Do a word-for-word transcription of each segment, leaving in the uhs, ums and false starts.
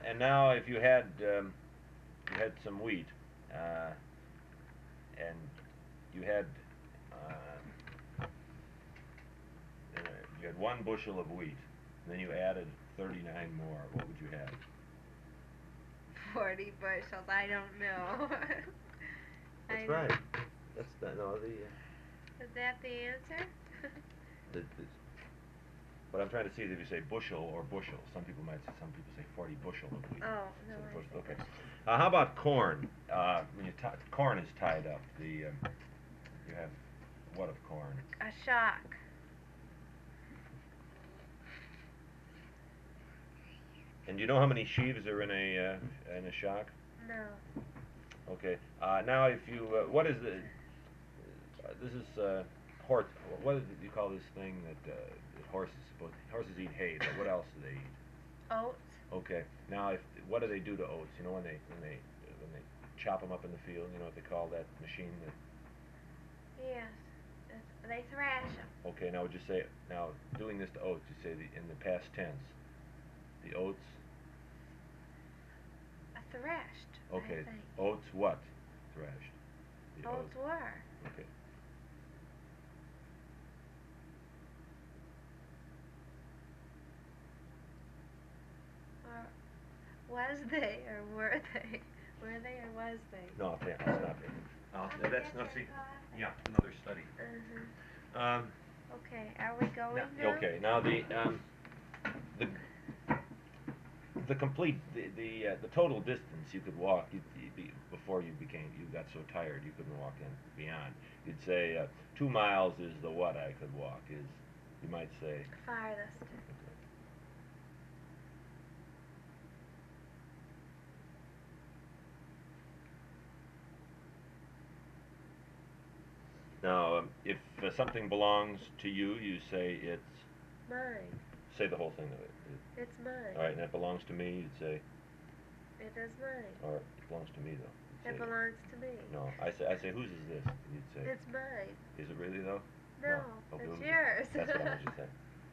and now if you had um, you had some wheat, uh, and you had uh, uh, you had one bushel of wheat, and then you added thirty-nine more, what would you have? Forty bushels. I don't know. That's I right. don't. That's the, no the, uh, Is that the answer? the, the what I'm trying to see is if you say bushel or bushel. Some people might say, some people say forty bushel of wheat. Oh no, So the I bushel, see okay. bushel. Uh, how about corn? Uh, when you t- corn is tied up. The um, you have what of corn? A shock. And do you know how many sheaves are in a uh, in a shock? No. Okay. Uh, now, if you uh, what is the uh, this is uh, horse. What do you call this thing that, uh, that horses supposed horses eat hay? But what else do they eat? Oats. Okay. Now, if what do they do to oats? You know when they when they when they chop them up in the field. You know what they call that machine that? Yes. It's, they thrash them. Okay. Now, would you say now doing this to oats? You say the, in the past tense. The oats. Uh, Thrashed. Okay. I think. Oats what? Thrashed. The Oats were. Okay. Or was they or were they? Were they or was they? No, I'll, tell- I'll stop it. I'll, I'm gonna that's get no your see. coffee. Yeah, another study. Uh-huh. Um, Okay. Are we going now, now? okay. Now the um, the the complete the the, uh, the total distance you could walk you, you, be- before you became you got so tired you couldn't walk in beyond. You'd say uh, two miles is the what I could walk is. You might say. Farthest. Now, um, if uh, something belongs to you, you say it's. Mine. Say the whole thing of it. It- It's mine. all right, and it belongs to me. You'd say, It is mine. or it belongs to me though. You'd It say, belongs to me. no, I say, I say, whose is this? And you'd say, It's mine. is it really though? No, Okay, it's whose is- yours. That's what I want you to say.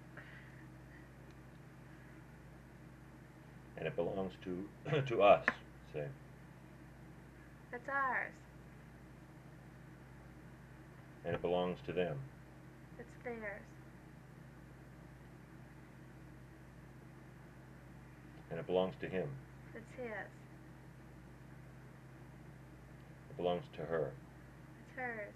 And it belongs to to us. Say, It's ours. and it belongs to them. It's theirs. And it belongs to him. It's his. It belongs to her. It's hers.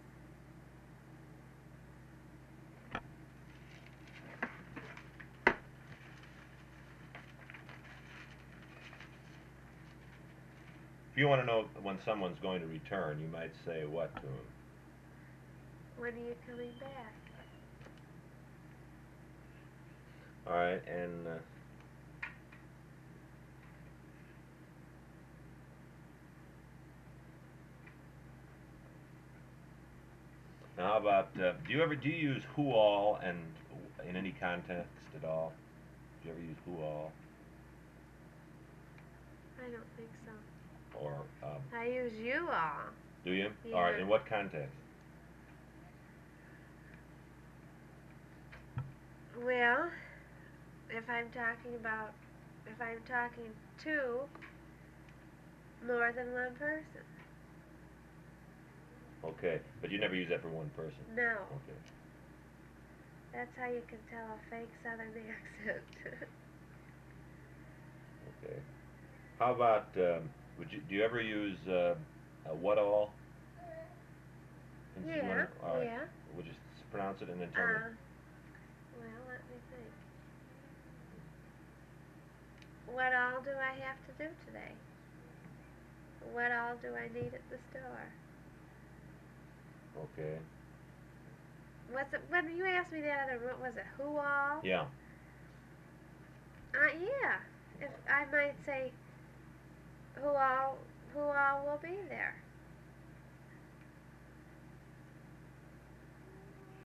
If you want to know when someone's going to return, you might say what to him? When are you coming back? All right, and uh, now how about uh, do you ever do you use who all and in any context at all? Do you ever use who all I don't think so. or um, I use you all. do you? All right, Yeah. in what context? Well, if I'm talking about, if I'm talking to more than one person. Okay, but you never use that for one person. No. Okay. That's how you can tell a fake southern accent. Okay. How about um, would you do you ever use uh, uh, what all? In Yeah, someone- all right. yeah. Would you s- pronounce it and then tell Uh, me? well, let me think. What all do I have to do today? What all do I need at the store? Okay. What's it, when you asked me that other, what was it? Who all? Yeah. Uh, yeah. If I might say, who all, who all will be there?